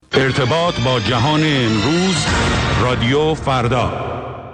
ارتباط با جهان امروز، رادیو فردا.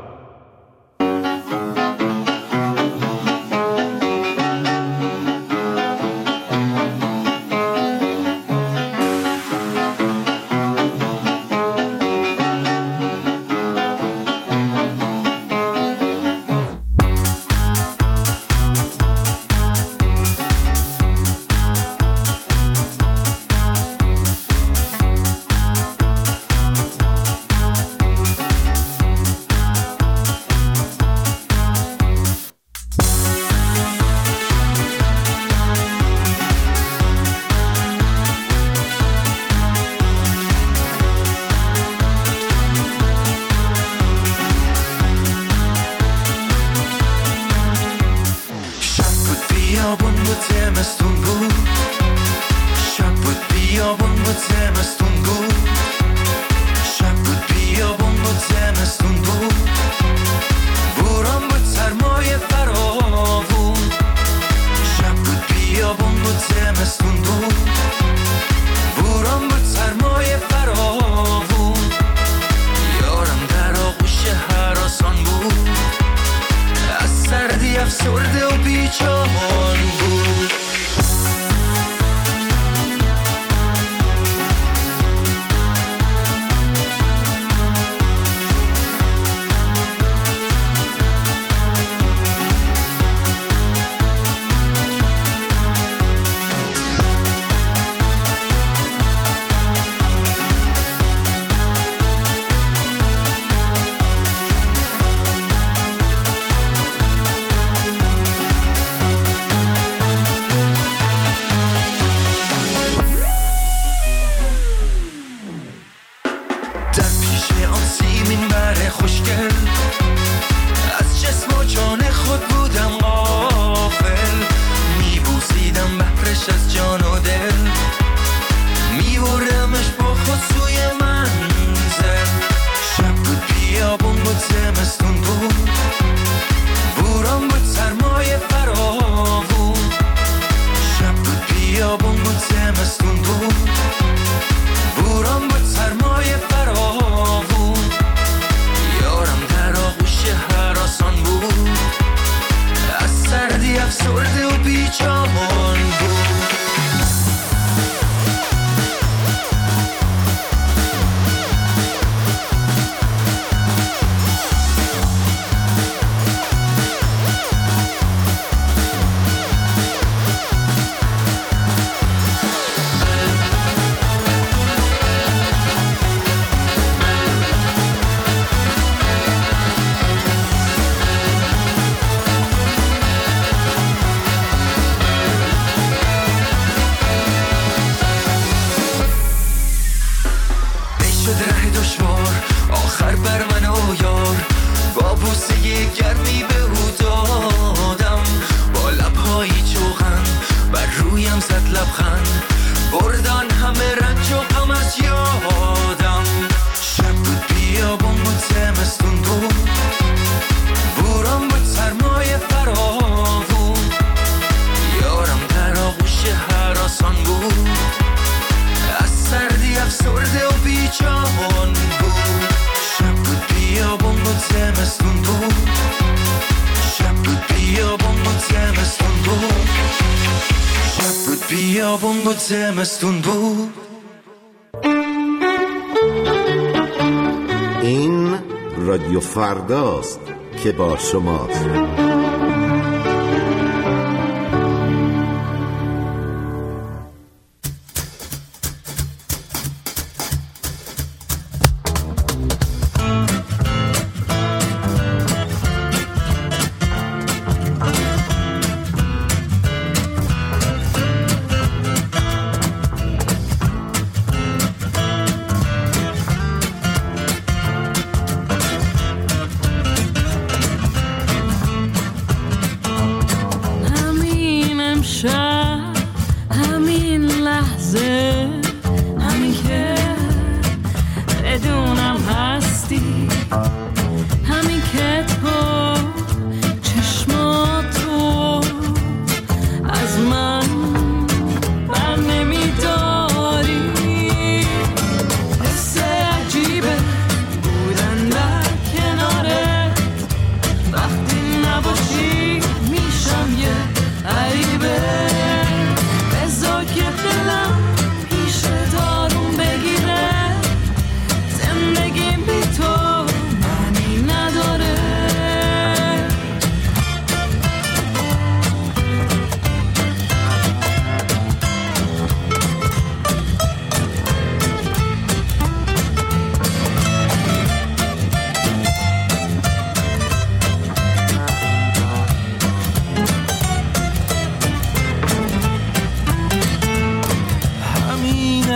این رادیو فرداست که با شماست.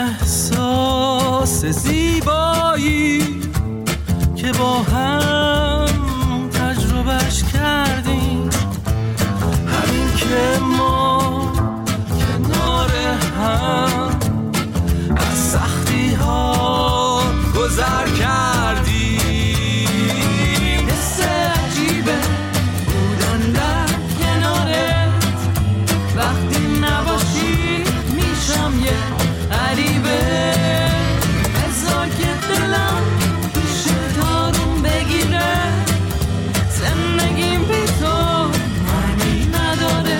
احساس زیبایی که با هم تجربهش کردیم، همین که ما کنار هم از سختی ها گذر کردیم. حس عجیبه بودن در کنارت، وقتی نباشی میشم یه غریبه. بذار که دلم پیشت آروم بگیره، زندگیم بی تو معنی نداره.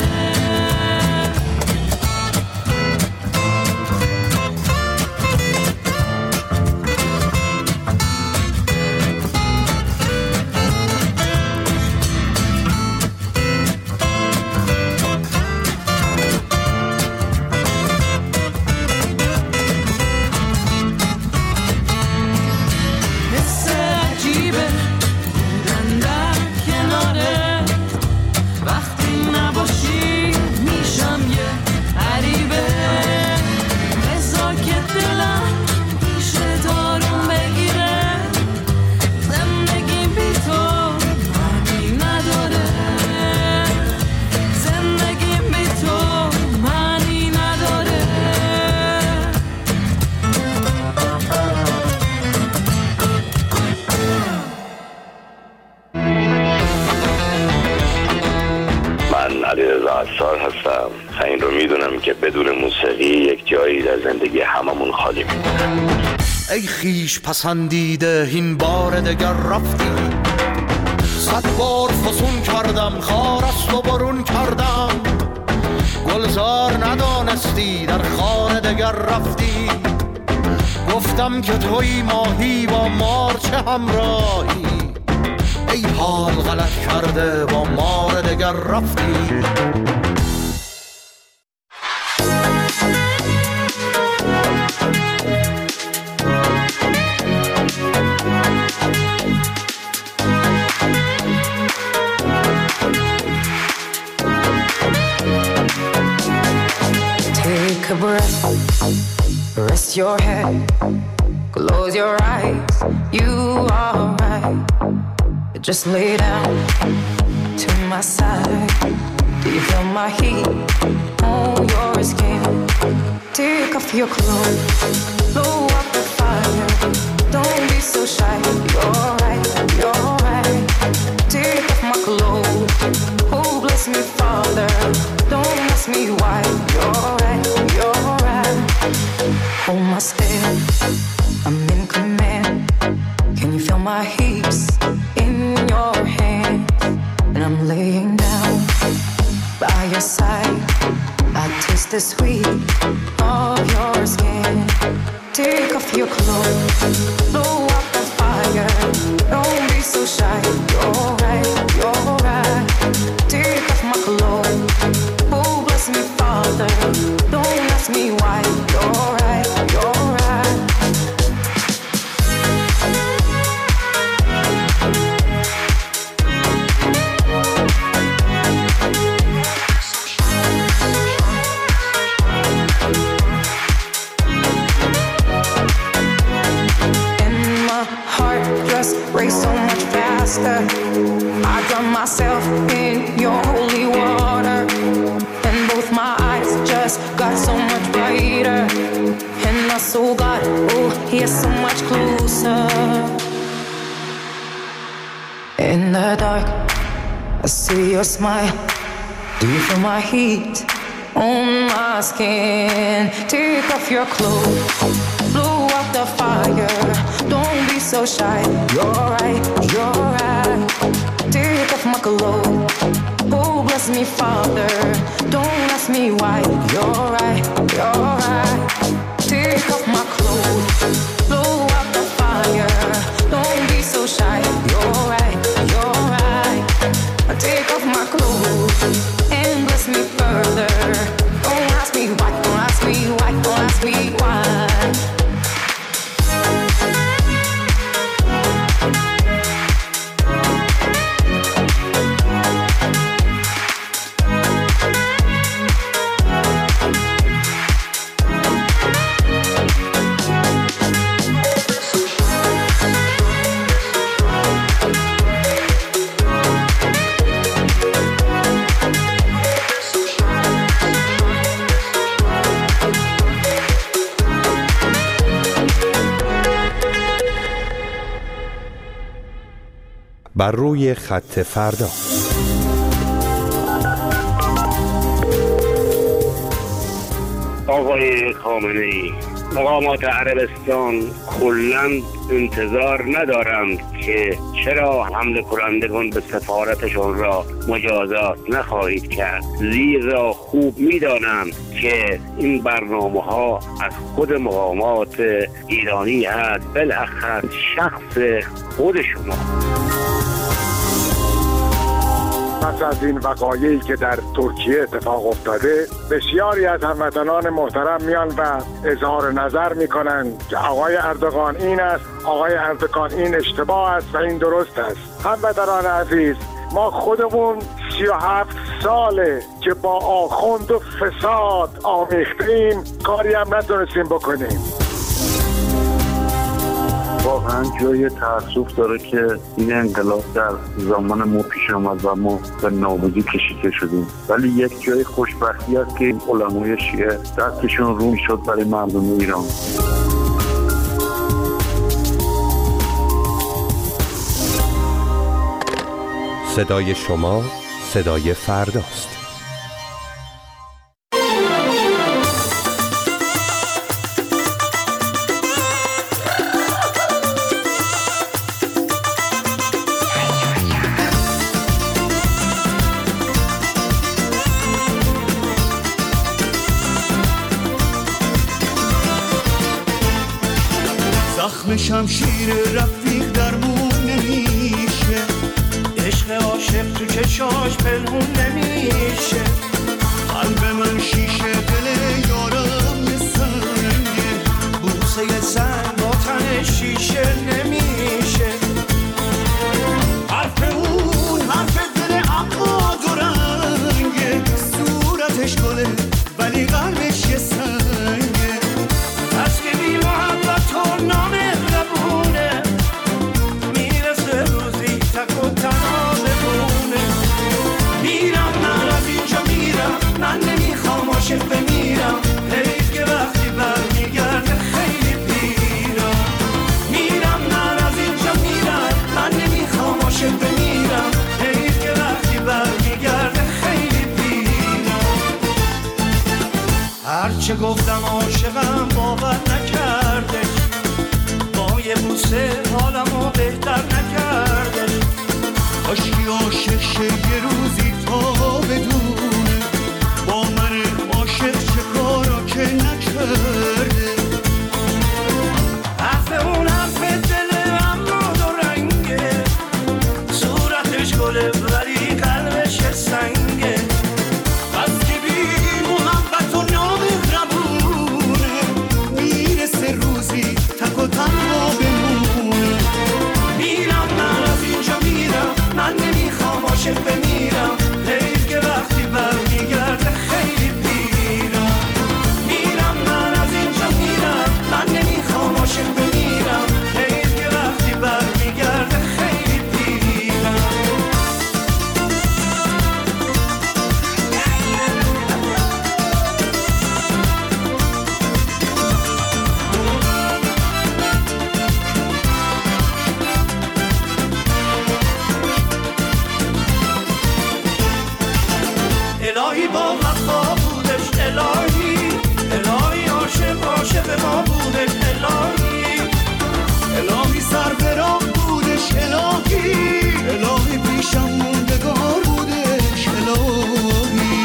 هستم. این رو میدونم که بدون موسیقی یک جایی در زندگی هممون خالی میمونه. ای خیش پسندیده این بار دگر رفتی، 100 بار فسون کردم خار است و برون کردم، گلزار ندانستی در خانه دگر رفتی. گفتم که توی ماهی با مار چه همراهی، ای حال غلط کرده با مار دگر رفتی. Take a breath, rest your head, close your eyes, you are right. Just lay down to my side. Do you feel my heat on your skin? Take off your clothes, blow up the fire. Don't be so shy, you're right, you're right. Take off my clothes, oh bless me Father. Don't ask me why, you're right, you're right. Hold my step, I'm in command. Can you feel my hips in your hand? And I'm laying down by your side. I taste the sweet of your skin. Take off your clothes, blow up the fire. Don't be so shy, you're right, you're right. Take off my clothes, oh bless me Father. Don't ask me why, you're right, you're right. Race so much faster. I drown myself in your holy water, and both my eyes just got so much brighter. And my soul got, oh, here so much closer. In the dark, I see your smile. Do you feel my heat on my skin? Take off your clothes, blow up the fire. Don't be so shy, you're right, you're right. Take off my clothes, oh bless me Father. Don't ask me why, you're right, you're right. Take off my clothes, blow up the fire. Don't be so shy, you're right, you're right. Take off my clothes and bless me further. Don't ask me why, don't ask me why, don't ask me why. بر روی خط فردا. آقای خامنه‌ای، مقامات عربستان کلاً انتظار ندارند که چرا حمله کنندگان به سفارتشان را مجازات نخواهید کرد، زیرا خوب می‌دانند که این برنامه‌ها از خود مقامات ایرانی هست، بالاخص شخص خود شما. پس از این وقایعی که در ترکیه اتفاق افتاده، بسیاری از هموطنان محترم میان و اظهار نظر میکنند که آقای اردوغان این است، آقای اردوغان این اشتباه است و این درست است. هموطنان عزیز، ما خودمون 37 ساله که با آخوند و فساد آمیختیم، کاری هم نتونستیم بکنیم. واقعا جای تأسف داره که این انقلاب در زمان ما پیش آمد و ما به نابودی کشیده شدیم، ولی یک جای خوشبختی است که علمای شیعه دستشون رو شد برای مردم ایران. صدای شما صدای فرداست. زخم شمشیر رفیق درمون نمیشه، عشق عاشق تو چشاش پنهون نمیشه. قلب من شیشه، دل یارم یه سنگه، بوسه سنگ با تن شیشه نمیشه. حرف اون حرف دل اما دو رنگه، صورتش گله ولی قلبش یه سنگه. از که بی محبت و نامهربونه، میرسه روزی تک و تنها بمونه. میرم من از اینجا میرم، من نمیخوام عاشق بمیرم، حیف که وقتی برمیگرده خیلی پیرم. میرم من از اینجا میرم، من نمیخوام عاشق بمیرم، حیف که وقتی برمیگرده خیلی پیرم. هرچه گفتم عاشقم باور نکردش، با یه بوسه حالمو بهتر نکردش. کاشکی عاشق شه یه روزی تا بدونه، با من عاشق چه کارا که نکرده. حرف اون حرف دل اما دو رنگه، صورتش گله ولی قلبش سنگه. بس که بی محبت و نامهربونه، میرسه روزی تک و تنها بمونه. میرم من از اینجا میرم، من نمیخوام عاشق بمیرم، حیف که وقتی برمیگرده خیلی پیرم. میرم من از اینجا میرم، من نمیخوام عاشق بمیرم، حیف که وقتی برمیگرده خیلی پیرم. الهی با وفا بودش، الهی الهی عاشق ما بودش، الهی الهی سر به راه بودش، الهی الهی پیشم موندگار بودش، الهی.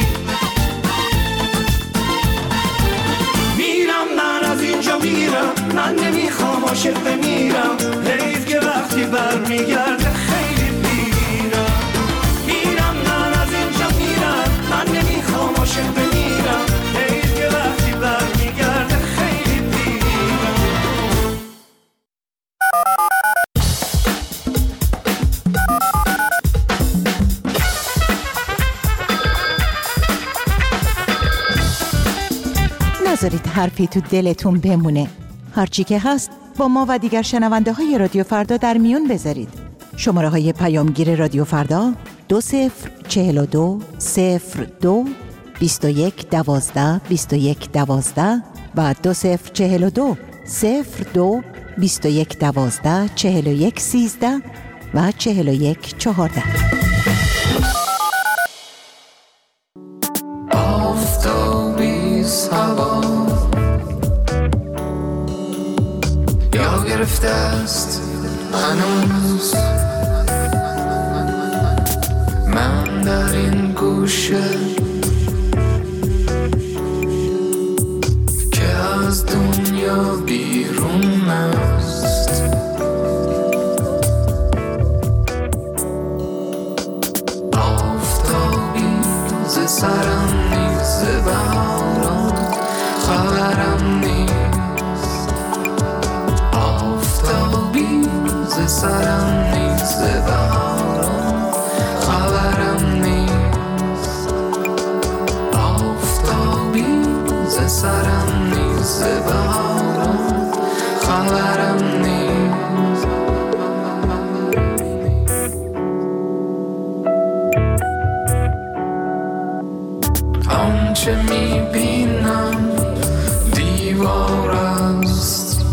میرم من از اینجا میرم، من نمیخوام عاشق بمیرم، حیف که وقتی برمیگرده خیلی پیرم. میرم من از اینجا میرم، من نمیخوام عاشق بمیرم، حیف که وقتی برمیگرده خیلی پیرم. نذارید حرفی تو دلتون بمونه. هرچی که هست با ما و دیگر شنونده های رادیو فردا در میون بذارید. شماره های پیامگیر رادیو فردا 2042 02 21 12 21 12 و 2042 02 21 12 41 13 و 4114. آفتابی سبا یا گرفته است هنوز من در این گوشه که از دنیا بیرون است. آفتابی ز سرم نیز بهاران خبرم نیست. آفتابی ز سرم نیز بهاران خبرم نیست. آفتابی ز سرم نیز بهاران خبرم نیست. آنچه میبینم دیوار است،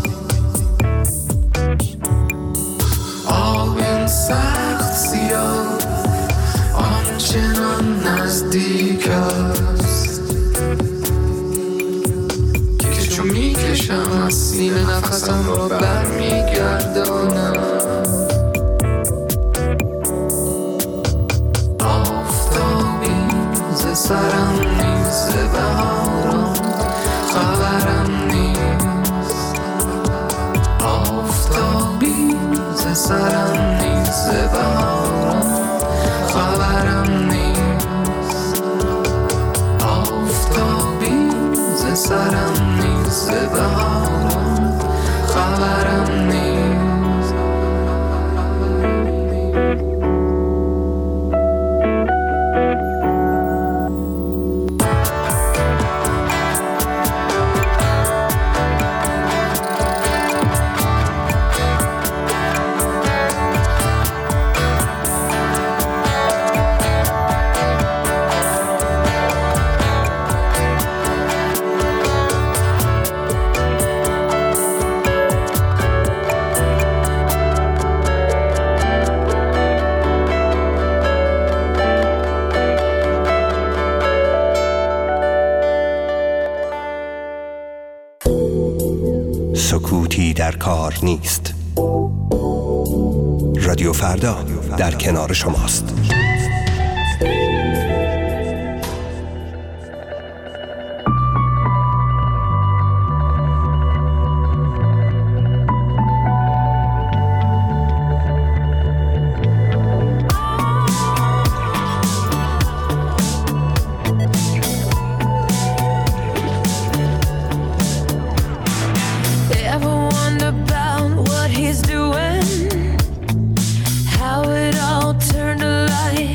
آب سخت سیاه آنچنان نزدیک است که چون میکشم از سینه نفسم را برمیگردانم. آفتابی ز سرم نیز بهاران خبرم نیست. آفتابی ز سرم نیز بهاران خبرم نیست. آفتابی ز سرم نیز بهاران خبرم نیست. سکوتی در کار نیست. رادیو فردا در کنار شماست. How it all turned to light.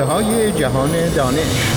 های جهان دانش.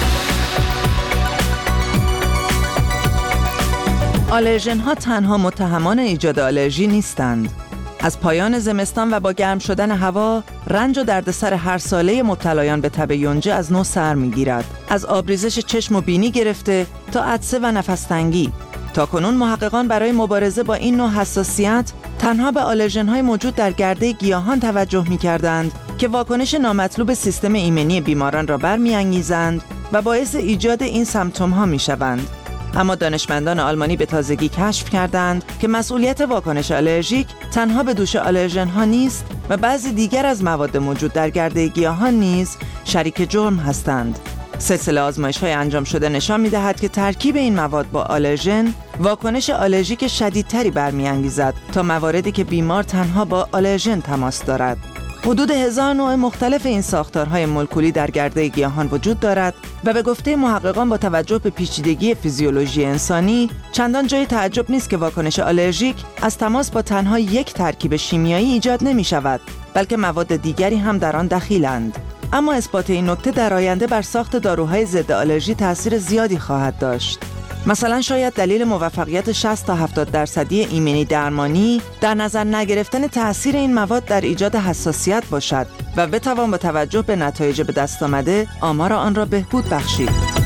آلرژن ها تنها متهمان ایجاد آلرژی نیستند. از پایان زمستان و با گرم شدن هوا، رنج و دردسر هر ساله مبتلایان به تب یونجه از نو سر می‌گیرد. از آبریزش چشم و بینی گرفته تا عطسه و نفس‌تنگی. تاکنون محققان برای مبارزه با این نوع حساسیت تنها به آلرژن‌های موجود در گرده گیاهان توجه می‌کردند که واکنش نامطلوب سیستم ایمنی بیماران را برمی‌انگیزند و باعث ایجاد این سمپتوم‌ها می‌شوند. اما دانشمندان آلمانی به تازگی کشف کردند که مسئولیت واکنش آلرژیک تنها به دوش آلرژن‌ها نیست و بعضی دیگر از مواد موجود در گرده گیاهان نیز شریک جرم هستند. سلسله آزمایش‌های انجام شده نشان می‌دهد که ترکیب این مواد با آلرژن واکنش آلرژیک شدیدتری برمی‌انگیزد تا مواردی که بیمار تنها با آلرژن تماس دارد. حدود 1000 نوع مختلف این ساختارهای مولکولی در گرده گیاهان وجود دارد و به گفته محققان با توجه به پیچیدگی فیزیولوژی انسانی چندان جای تعجب نیست که واکنش آلرژیک از تماس با تنها یک ترکیب شیمیایی ایجاد نمی شود، بلکه مواد دیگری هم در آن دخیلند. اما اثبات این نکته در آینده بر ساخت داروهای ضد آلرژی تأثیر زیادی خواهد داشت. مثلا شاید دلیل موفقیت 60 تا 70% ایمنی درمانی در نظر نگرفتن تأثیر این مواد در ایجاد حساسیت باشد و بتوان با توجه به نتایج به دست آمده آمار آن را بهبود بخشید.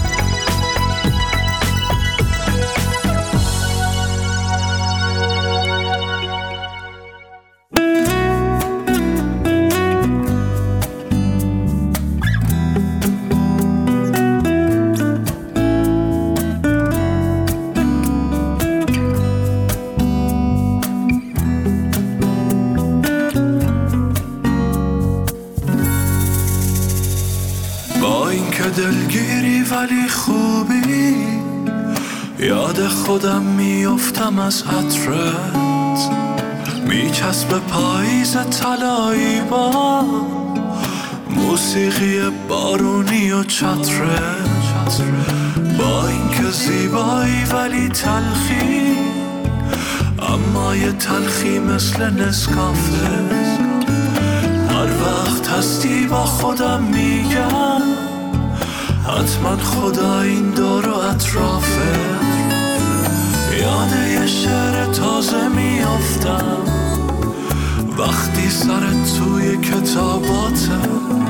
دلگیری ولی خوبی، یاد خودم میافتم از عطرت، میچسب پاییز طلایی با موسیقی بارونی و چترت. با اینکه زیبایی ولی تلخی، اما یه تلخی مثل نسکافه. هر وقت هستی با خودم میگم حتما خدا این دور و اطرافه. یاد یه شعر تازه میافتم وقتی سرت توی کتاباته،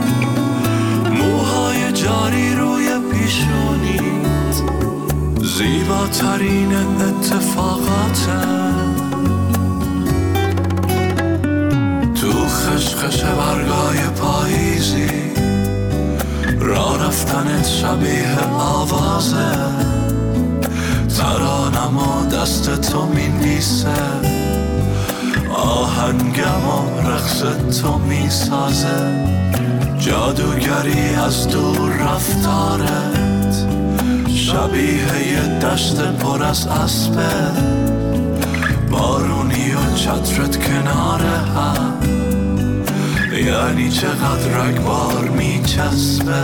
موهای جاری روی پیشونیت، زیباترین اتفاقاته. تو خشخش برگای پاییزی، راه رفتنت شبیه آوازه، ترانم و دست تو می‌نویسه، آهنگم و رقص تو میسازه. جادوگری از دور رفتارت، شبیه یه دشت پر از اسبه، بارونی و چترت کنار هم، یعنی چقدر رگبار میچسبه.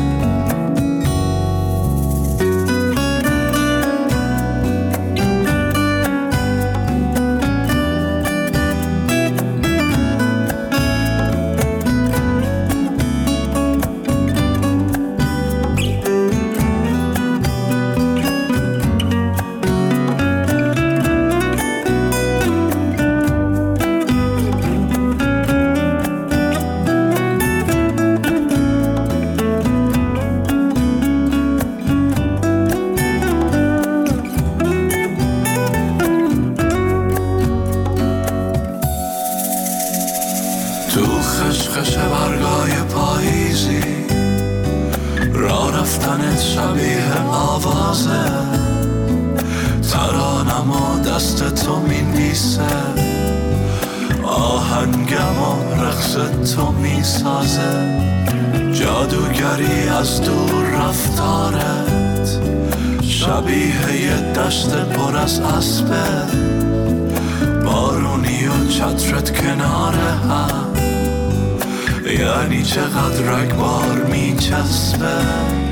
خشخش برگای پاییزی، راه رفتنت شبیه آوازه، ترانم و دست تو می‌نویسه، آهنگم و رقص تو میسازه. جادوگری از دور رفتارت، شبیه یه دشت پر از اسبه، بارونی و چترت کنار هم، یعنی چقدر رگبار میچسبه.